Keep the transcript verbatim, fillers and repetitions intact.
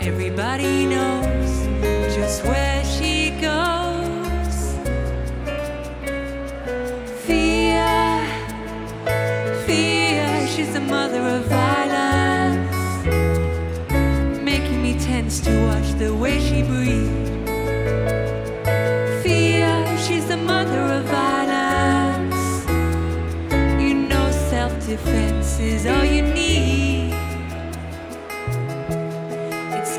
Everybody knows just where she goes. Fear, fear, she's the mother of violence, making me tense to watch the way she breathes.